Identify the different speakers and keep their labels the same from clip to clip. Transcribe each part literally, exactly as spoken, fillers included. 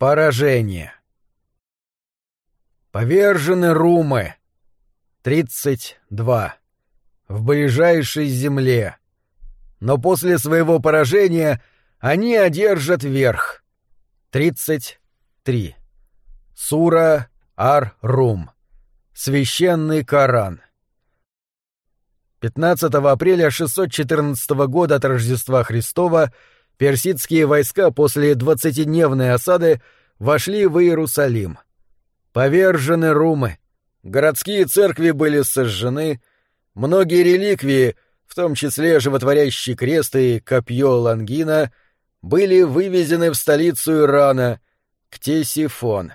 Speaker 1: Поражение. Повержены румы. тридцать два. В ближайшей земле. Но после своего поражения они одержат верх. тридцать три. Сура ар-Рум. Священный Коран. пятнадцатого апреля шестьсот четырнадцатого года от Рождества Христова персидские войска после двадцатидневной осады вошли в Иерусалим. Повержены румы. Городские церкви были сожжены, многие реликвии, в том числе животворящий крест и копье Лангина, были вывезены в столицу Ирана, Ктесифон.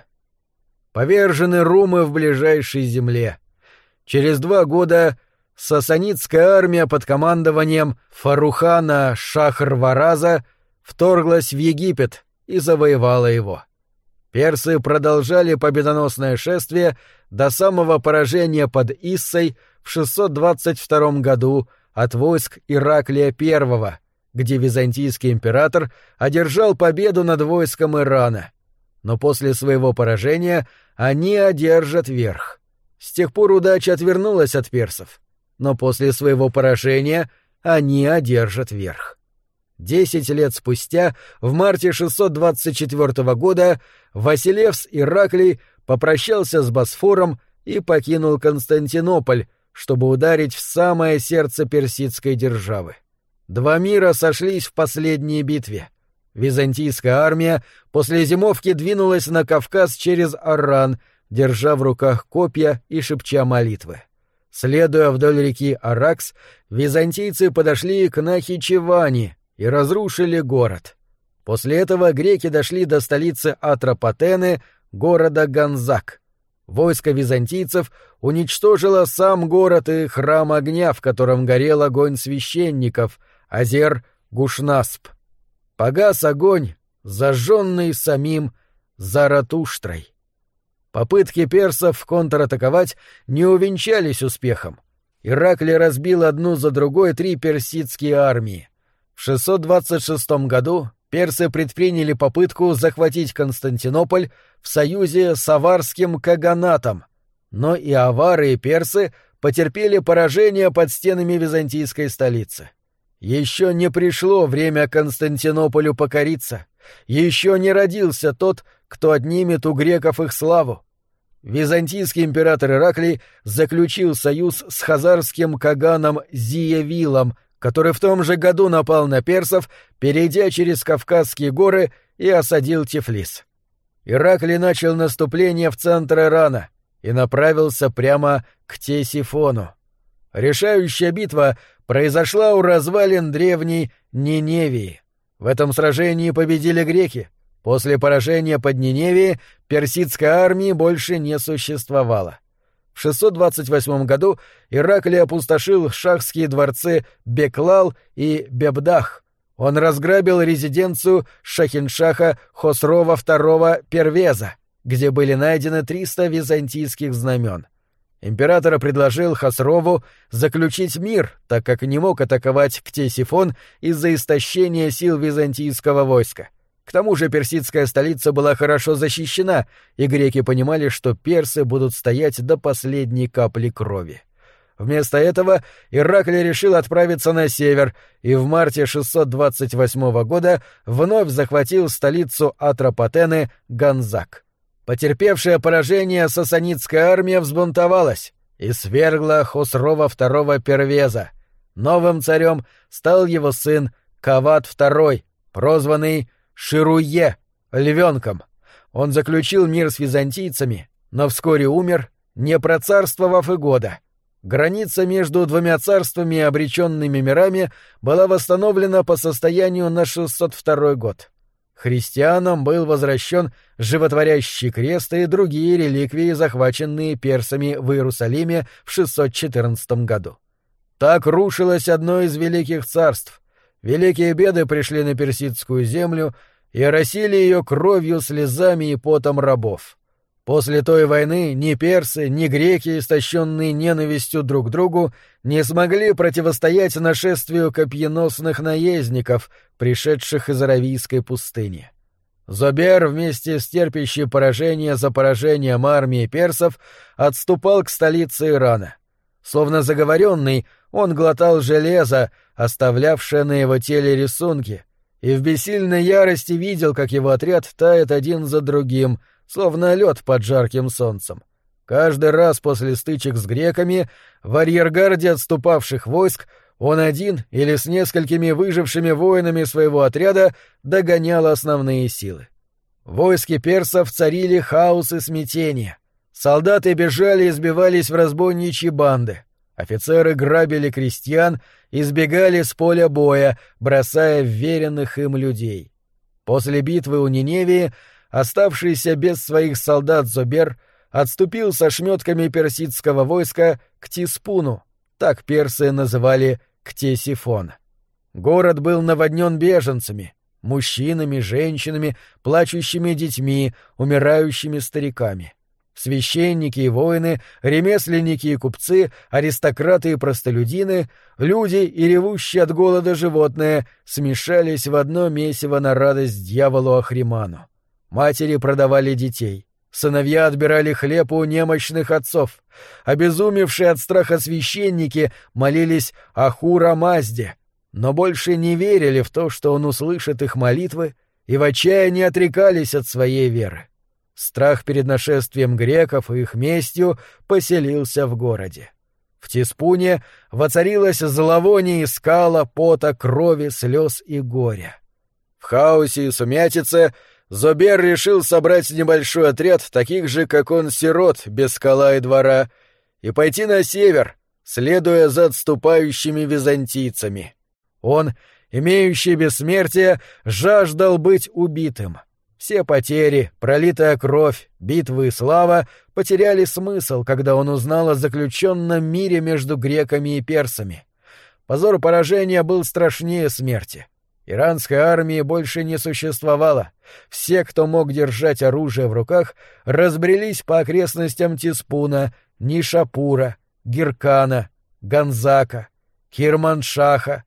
Speaker 1: Повержены румы в ближайшей земле. Через два года сасанидская армия под командованием Фарухана Шахрвараза вторглась в Египет и завоевала его. Персы продолжали победоносное шествие до самого поражения под Иссой в шестьсот двадцать втором году от войск Ираклия I, где византийский император одержал победу над войском Ирана. Но после своего поражения они одержат верх. С тех пор удача отвернулась от персов, но после своего поражения они одержат верх. Десять лет спустя, в марте шестьсот двадцать четвёртого года, Василевс Ираклий попрощался с Босфором и покинул Константинополь, чтобы ударить в самое сердце персидской державы. Два мира сошлись в последней битве. Византийская армия после зимовки двинулась на Кавказ через Арран, держа в руках копья и шепча молитвы. Следуя вдоль реки Аракс, византийцы подошли к Нахичевани и разрушили город. После этого греки дошли до столицы Атропатены, города Ганзак. Войско византийцев уничтожило сам город и храм огня, в котором горел огонь священников, Азер-Гушнасп. Погас огонь, зажженный самим Заратуштрой. Попытки персов контратаковать не увенчались успехом. Ираклий разбил одну за другой три персидские армии. В шестьсот двадцать шестом году персы предприняли попытку захватить Константинополь в союзе с аварским каганатом, но и авары, и персы потерпели поражение под стенами византийской столицы. Еще не пришло время Константинополю покориться, еще не родился тот, кто отнимет у греков их славу. Византийский император Ираклий заключил союз с хазарским каганом Зиевилом, который в том же году напал на персов, перейдя через Кавказские горы и осадил Тифлис. Ираклий начал наступление в центр Ирана и направился прямо к Ктесифону. Решающая битва произошла у развалин древней Ниневии. В этом сражении победили греки. После поражения под Ниневией персидской армии больше не существовало. В шестьсот двадцать восьмом году Ираклий опустошил шахские дворцы Беклал и Бебдах. Он разграбил резиденцию шахиншаха Хосрова второго Первеза, где были найдены триста византийских знамен. Император предложил Хосрову заключить мир, так как не мог атаковать Ктесифон из-за истощения сил византийского войска. К тому же персидская столица была хорошо защищена, и греки понимали, что персы будут стоять до последней капли крови. Вместо этого Ираклий решил отправиться на север и в марте шестьсот двадцать восьмого года вновь захватил столицу Атропатены Ганзак. Потерпевшая поражение сасанидская армия взбунтовалась и свергла Хосрова второго Первеза. Новым царем стал его сын Кавад второй, прозванный Шируе, львенком. Он заключил мир с византийцами, но вскоре умер, не процарствовав и года. Граница между двумя царствами и обреченными мирами была восстановлена по состоянию на шестьсот второй год. Христианам был возвращен животворящий крест и другие реликвии, захваченные персами в Иерусалиме в шестьсот четырнадцатом году. Так рушилось одно из великих царств. Великие беды пришли на персидскую землю и оросили ее кровью, слезами и потом рабов. После той войны ни персы, ни греки, истощенные ненавистью друг к другу, не смогли противостоять нашествию копьеносных наездников, пришедших из Аравийской пустыни. Зобер вместе с терпящей поражение за поражением армией персов отступал к столице Ирана. Словно заговоренный, он глотал железо, оставлявшее на его теле рисунки, и в бессильной ярости видел, как его отряд тает один за другим, словно лед под жарким солнцем. Каждый раз после стычек с греками в арьергарде отступавших войск он один или с несколькими выжившими воинами своего отряда догонял основные силы. В войске персов царили хаос и смятение. Солдаты бежали и сбивались в разбойничьи банды. Офицеры грабили крестьян и сбегали с поля боя, бросая вверенных им людей. После битвы у Ниневии оставшийся без своих солдат Зобер отступил со шмётками персидского войска к Тиспуну, так персы называли Ктесифон. Город был наводнен беженцами, мужчинами, женщинами, плачущими детьми, умирающими стариками. Священники и воины, ремесленники и купцы, аристократы и простолюдины, люди и ревущие от голода животные смешались в одно месиво на радость дьяволу Ахриману. Матери продавали детей. Сыновья отбирали хлеб у немощных отцов. Обезумевшие от страха священники молились Ахура-Мазде, но больше не верили в то, что он услышит их молитвы, и в отчаянии отрекались от своей веры. Страх перед нашествием греков и их местью поселился в городе. В Тиспуне воцарилось зловоние из скала, пота, крови, слез и горя. В хаосе и сумятице Зобер решил собрать небольшой отряд таких же, как он, сирот, без скала и двора, и пойти на север, следуя за отступающими византийцами. Он, имеющий бессмертие, жаждал быть убитым. Все потери, пролитая кровь, битвы и слава потеряли смысл, когда он узнал о заключенном мире между греками и персами. Позор поражения был страшнее смерти. Иранской армии больше не существовало. Все, кто мог держать оружие в руках, разбрелись по окрестностям Тиспуна, Нишапура, Гиркана, Ганзака, Кирманшаха,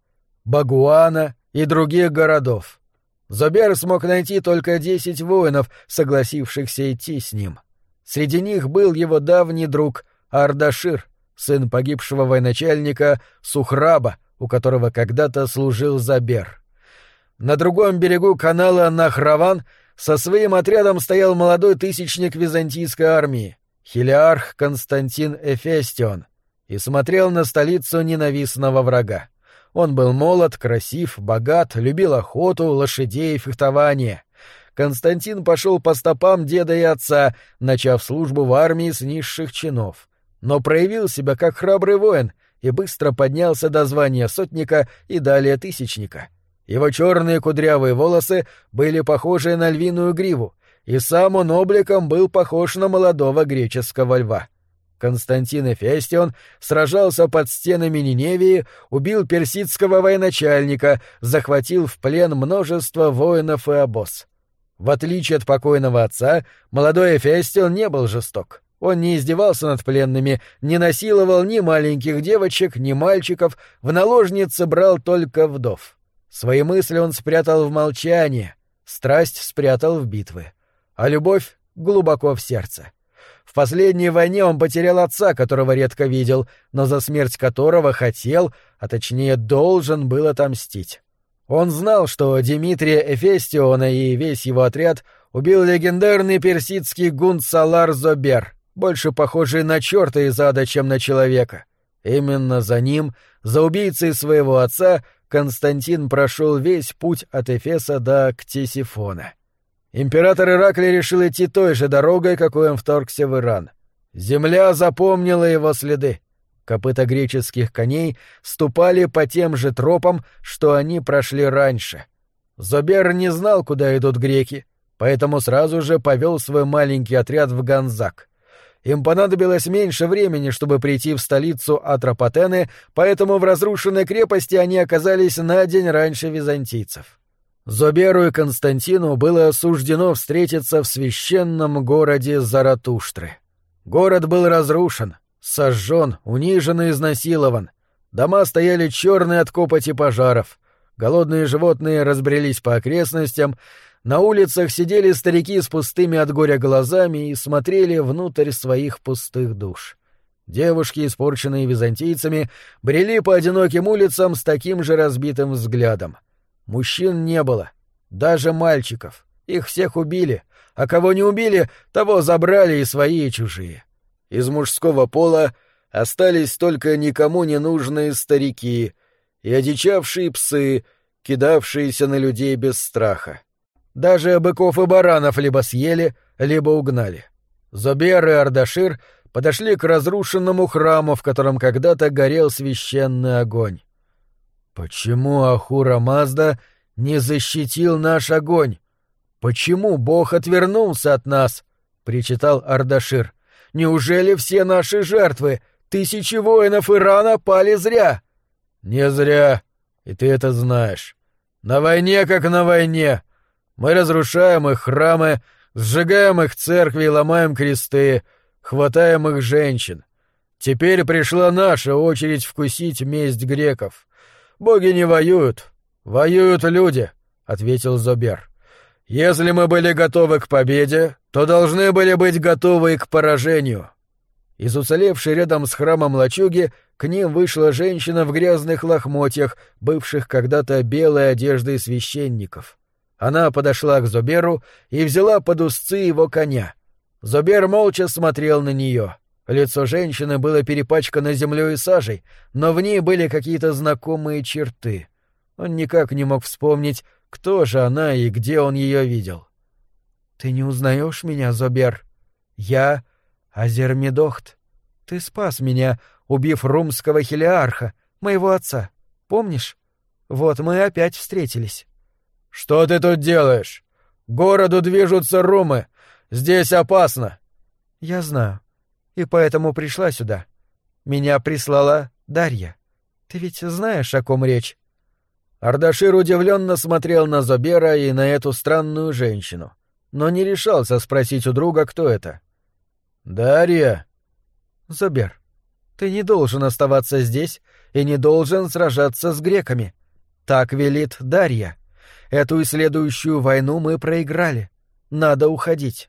Speaker 1: Багуана и других городов. Зобер смог найти только десять воинов, согласившихся идти с ним. Среди них был его давний друг Ардашир, сын погибшего военачальника Сухраба, у которого когда-то служил Зобер. На другом берегу канала Нахраван со своим отрядом стоял молодой тысячник византийской армии, хилиарх Константин Эфестион, и смотрел на столицу ненавистного врага. Он был молод, красив, богат, любил охоту, лошадей и фехтование. Константин пошел по стопам деда и отца, начав службу в армии с низших чинов, но проявил себя как храбрый воин и быстро поднялся до звания сотника и далее тысячника. Его черные кудрявые волосы были похожи на львиную гриву, и сам он обликом был похож на молодого греческого льва. Константин Эфестион сражался под стенами Ниневии, убил персидского военачальника, захватил в плен множество воинов и обоз. В отличие от покойного отца, молодой Эфестион не был жесток. Он не издевался над пленными, не насиловал ни маленьких девочек, ни мальчиков, в наложницы брал только вдов. Свои мысли он спрятал в молчание, страсть спрятал в битвы, а любовь глубоко в сердце. В последней войне он потерял отца, которого редко видел, но за смерть которого хотел, а точнее должен был отомстить. Он знал, что Димитрия Эфестиона и весь его отряд убил легендарный персидский гунт Салар Зобер, больше похожий на чёрта из ада, чем на человека. Именно за ним, за убийцей своего отца, Константин прошел весь путь от Эфеса до Ктесифона. Император Ираклий решил идти той же дорогой, какой он вторгся в Иран. Земля запомнила его следы. Копыта греческих коней ступали по тем же тропам, что они прошли раньше. Зобер не знал, куда идут греки, поэтому сразу же повел свой маленький отряд в Ганзак. Им понадобилось меньше времени, чтобы прийти в столицу Атропатены, поэтому в разрушенной крепости они оказались на день раньше византийцев. Зоберу и Константину было суждено встретиться в священном городе Заратуштры. Город был разрушен, сожжен, унижен и изнасилован. Дома стояли черные от копоти пожаров. голодные животные разбрелись по окрестностям, на улицах сидели старики с пустыми от горя глазами и смотрели внутрь своих пустых душ. Девушки, испорченные византийцами, брели по одиноким улицам с таким же разбитым взглядом. Мужчин не было, даже мальчиков. Их всех убили, а кого не убили, того забрали и свои, и чужие. Из мужского пола остались только никому не нужные старики и одичавшие псы, кидавшиеся на людей без страха. Даже быков и баранов либо съели, либо угнали. Зобер и Ардашир подошли к разрушенному храму, в котором когда-то горел священный огонь. «Почему Ахура Мазда не защитил наш огонь? Почему Бог отвернулся от нас?» — причитал Ардашир. «Неужели все наши жертвы, тысячи воинов Ирана, пали зря?» «Не зря, и ты это знаешь. На войне как на войне. Мы разрушаем их храмы, сжигаем их церкви и ломаем кресты, хватаем их женщин. Теперь пришла наша очередь вкусить месть греков. Боги не воюют, воюют люди», — ответил Зобер. «Если мы были готовы к победе, то должны были быть готовы и к поражению». Из уцелевшей рядом с храмом лачуги к ним вышла женщина в грязных лохмотьях, бывших когда-то белой одеждой священников. Она подошла к Зоберу и взяла под узцы его коня. Зобер молча смотрел на нее. Лицо женщины было перепачкано землей и сажей, но в ней были какие-то знакомые черты. Он никак не мог вспомнить, кто же она и где он ее видел. «Ты не узнаешь меня, Зобер? Я Азермидохт. Ты спас меня, убив румского хелиарха, моего отца. Помнишь? Вот мы опять встретились». «Что ты тут делаешь? К городу движутся румы. Здесь опасно». «Я знаю. И поэтому пришла сюда. Меня прислала Дарья. Ты ведь знаешь, о ком речь?» Ардашир удивленно смотрел на Зобера и на эту странную женщину, но не решался спросить у друга, кто это. «Дарья?» «Зобер, ты не должен оставаться здесь и не должен сражаться с греками. Так велит Дарья. Эту и следующую войну мы проиграли. Надо уходить».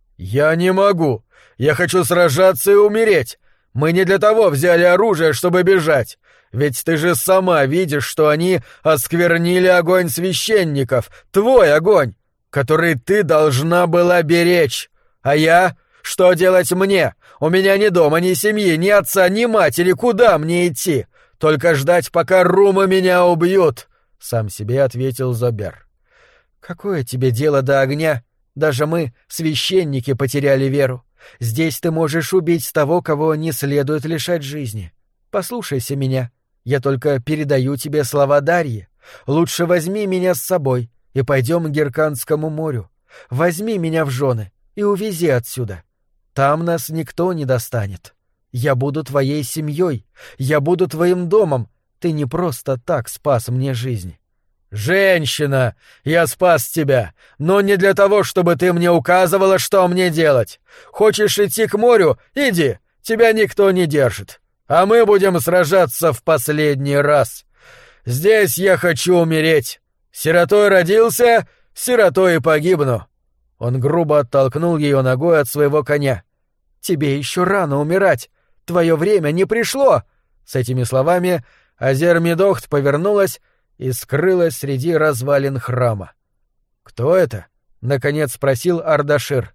Speaker 1: «Я не могу. Я хочу сражаться и умереть. Мы не для того взяли оружие, чтобы бежать. Ведь ты же сама видишь, что они осквернили огонь священников, твой огонь, который ты должна была беречь. А я? Что делать мне? У меня ни дома, ни семьи, ни отца, ни матери. Куда мне идти? Только ждать, пока румы меня убьют», — сам себе ответил Зобер. «Какое тебе дело до огня? Даже мы, священники, потеряли веру. Здесь ты можешь убить того, кого не следует лишать жизни. Послушайся меня. Я только передаю тебе слова Дарьи. Лучше возьми меня с собой и пойдем к Герканскому морю. Возьми меня в жены и увези отсюда. Там нас никто не достанет. Я буду твоей семьей, я буду твоим домом. Ты не просто так спас мне жизнь». «Женщина, я спас тебя, но не для того, чтобы ты мне указывала, что мне делать. Хочешь идти к морю? Иди, тебя никто не держит. А мы будем сражаться в последний раз. Здесь я хочу умереть. Сиротой родился, сиротой и погибну». Он грубо оттолкнул ее ногой от своего коня. «Тебе еще рано умирать. Твое время не пришло». С этими словами Азермидохт повернулась и скрылась среди развалин храма. «Кто это?» — наконец спросил Ардашир.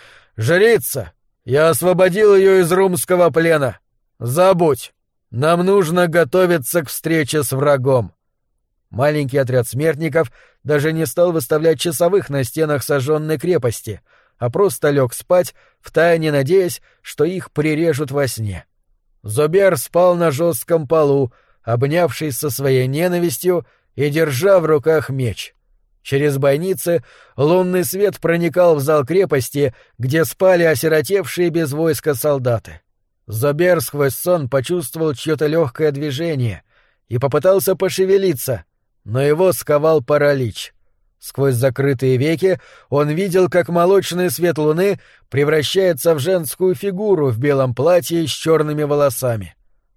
Speaker 1: «Жрица! Я освободил ее из румского плена. Забудь! Нам нужно готовиться к встрече с врагом». Маленький отряд смертников даже не стал выставлять часовых на стенах сожженной крепости, а просто лег спать, втайне надеясь, что их прирежут во сне. Зобер спал на жестком полу, обнявшись со своей ненавистью и держа в руках меч. Через бойницы лунный свет проникал в зал крепости, где спали осиротевшие без войска солдаты. Зобер сквозь сон почувствовал чье-то легкое движение и попытался пошевелиться, но его сковал паралич. Сквозь закрытые веки он видел, как молочный свет луны превращается в женскую фигуру в белом платье с черными волосами.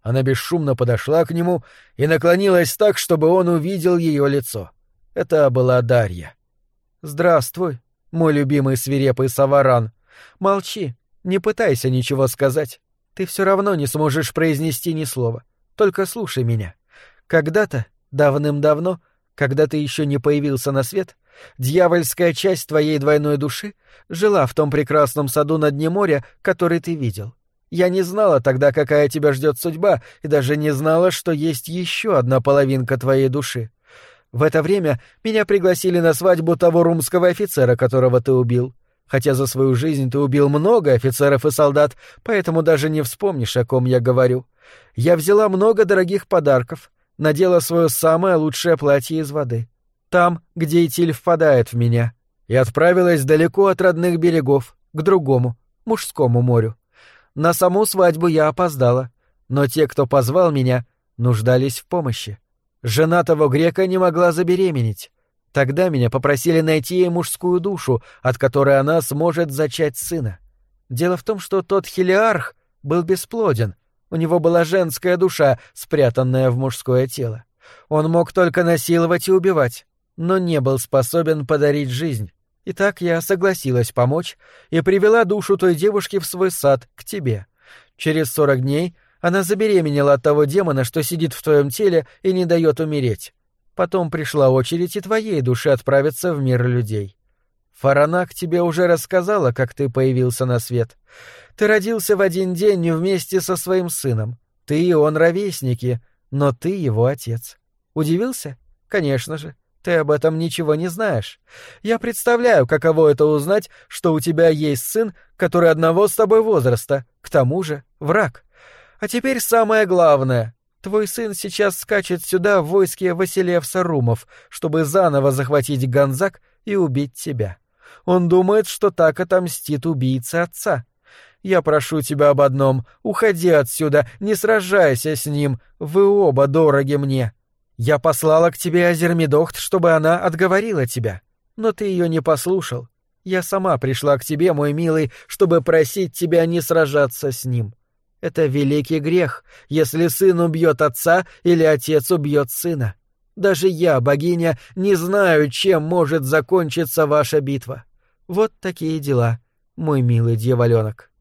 Speaker 1: Она бесшумно подошла к нему и наклонилась так, чтобы он увидел ее лицо. Это была Дарья. «Здравствуй, мой любимый свирепый Саваран. Молчи, не пытайся ничего сказать. Ты все равно не сможешь произнести ни слова. Только слушай меня. Когда-то, давным-давно, когда ты еще не появился на свет, дьявольская часть твоей двойной души жила в том прекрасном саду на дне моря, который ты видел. Я не знала тогда, какая тебя ждет судьба, и даже не знала, что есть еще одна половинка твоей души. В это время меня пригласили на свадьбу того румского офицера, которого ты убил. Хотя за свою жизнь ты убил много офицеров и солдат, поэтому даже не вспомнишь, о ком я говорю. Я взяла много дорогих подарков, надела свое самое лучшее платье из воды, там, где Итиль впадает в меня, и отправилась далеко от родных берегов, к другому, мужскому морю. На саму свадьбу я опоздала, но те, кто позвал меня, нуждались в помощи. Жена того грека не могла забеременеть. Тогда меня попросили найти ей мужскую душу, от которой она сможет зачать сына. Дело в том, что тот Хелиарх был бесплоден, у него была женская душа, спрятанная в мужское тело. Он мог только насиловать и убивать, но не был способен подарить жизнь. Итак, я согласилась помочь и привела душу той девушки в свой сад, к тебе. Через сорок дней она забеременела от того демона, что сидит в твоем теле и не дает умереть. Потом пришла очередь и твоей душе отправиться в мир людей. Фаранак тебе уже рассказала, как ты появился на свет. Ты родился в один день вместе со своим сыном. Ты и он ровесники, но ты его отец. Удивился? Конечно же. Ты об этом ничего не знаешь. Я представляю, каково это узнать, что у тебя есть сын, который одного с тобой возраста, к тому же враг. А теперь самое главное. Твой сын сейчас скачет сюда в войске Василевса Румов, чтобы заново захватить Ганзак и убить тебя. Он думает, что так отомстит убийце отца. Я прошу тебя об одном — уходи отсюда, не сражайся с ним, вы оба дороги мне. Я послала к тебе Азермидохт, чтобы она отговорила тебя, но ты ее не послушал. Я сама пришла к тебе, мой милый, чтобы просить тебя не сражаться с ним. Это великий грех, если сын убьет отца или отец убьет сына. Даже я, богиня, не знаю, чем может закончиться ваша битва. Вот такие дела, мой милый дьяволёнок.